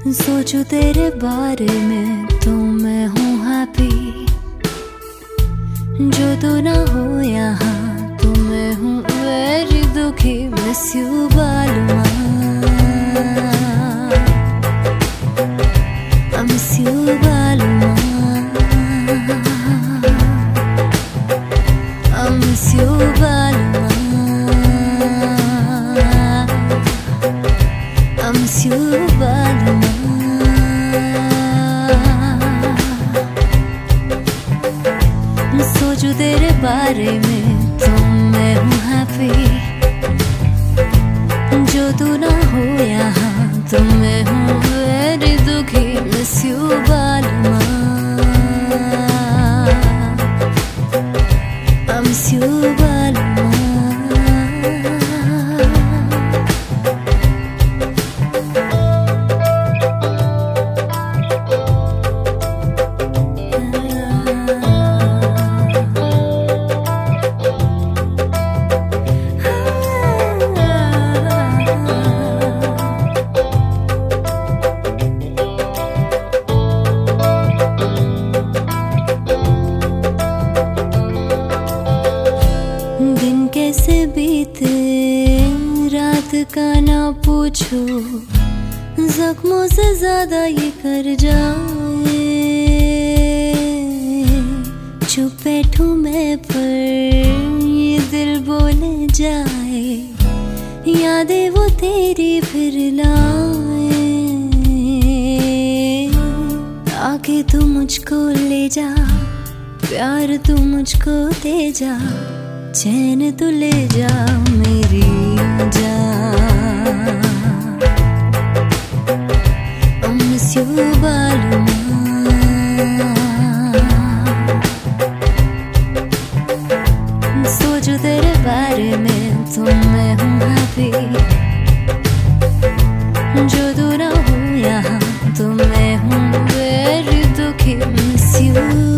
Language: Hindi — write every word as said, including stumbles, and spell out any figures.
सोचूं तेरे बारे में तो मैं हूँ हैप्पी। जो तू ना हो यहाँ तो मैं हूँ वेरी दुखी। Miss you Balua, I miss you Balua, I miss you Balua, I miss you Balua. सोचूं तेरे बारे में तो मैं हूँ हैप्पी। जो तू ना हो यहाँ तो मैं हूँ वेरी दुखी। Miss you Balua, I miss you Balua. कैसे बीते रात का ना पूछो, जख्मों से ज्यादा ये कर जाए। चुप बैठूं मैं पर ये दिल बोले जाए, यादें वो तेरी फिर लाए। आके तू मुझको ले जा, प्यार तू मुझको दे जा, चैन तू ले जा मेरी जान। I miss you बालुआ, सोचूं तेरे बारे में तो मैं हूँ हैप्पी। जो तू ना हो यहाँ तो मैं हूँ वेरी दुखी। Miss you